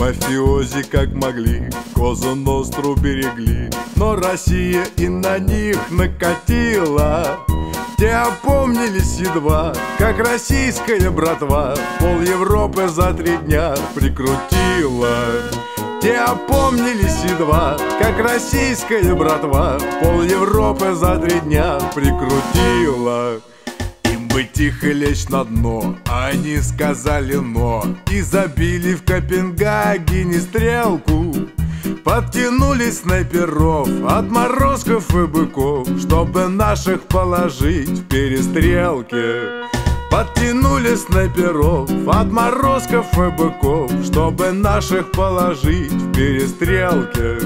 Мафиози как могли Козу Ностру берегли, но Россия и на них накатила. Те опомнились едва, как российская братва пол Европы за 3 дня прикрутила. Те опомнились едва, как российская братва пол Европы за 3 дня прикрутила. Им бы тихо лечь на дно, а они сказали «но» и забили в Копенгагене стрелку. Подтянули снайперов, отморозков и быков, чтобы наших положить в перестрелке. Подтянули снайперов, отморозков и быков, чтобы наших положить в перестрелке.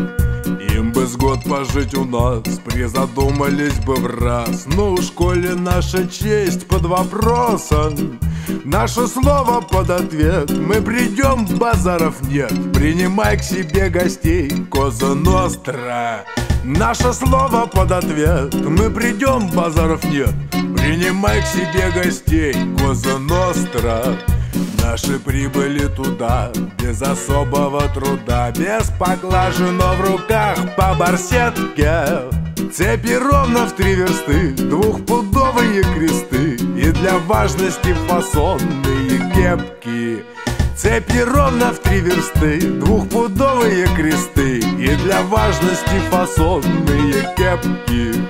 Им бы с год пожить у нас, призадумались бы в раз. Ну уж коли наша честь под вопросом, наше слово под ответ, мы придем, базаров нет. Принимай к себе гостей, Коза Ностра. Наше слово под ответ, мы придем, базаров нет. Принимай к себе гостей, Коза Ностра. Наши прибыли туда без особого труда, без поглажи, но в руках по барсетке. Цепи ровно в 3 версты, 2-пудовые кресты и для важности фасонные кепки. Цепи ровно в 3 версты, 2-пудовые кресты и для важности фасонные кепки.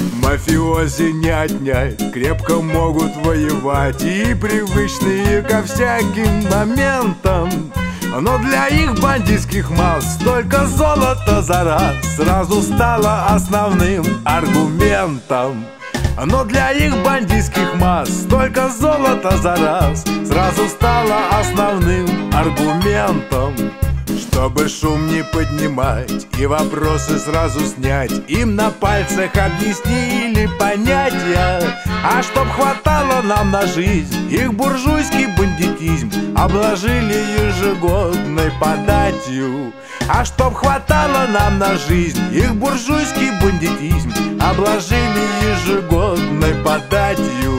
Мафиози не отнять, крепко могут воевать и привычные ко всяким моментам. Но для их бандитских масс только золото за раз сразу стало основным аргументом. Но для их бандитских масс только золото за раз сразу стало основным аргументом. Чтобы шум не поднимать и вопросы сразу снять, им на пальцах объяснили понятия. А чтоб хватало нам на жизнь, их буржуйский бандитизм обложили ежегодной податью. А чтоб хватало нам на жизнь, их буржуйский бандитизм обложили ежегодной податью.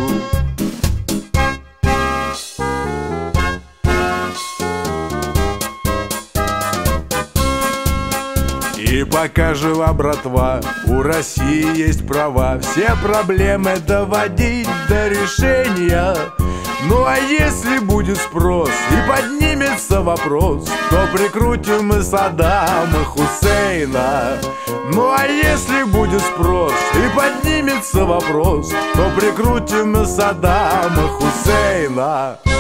И пока жива братва, у России есть права все проблемы доводить до решения. Ну а если будет спрос и поднимется вопрос, то прикрутим мы Саддама Хусейна. Ну а если будет спрос и поднимется вопрос, то прикрутим мы Саддама Хусейна.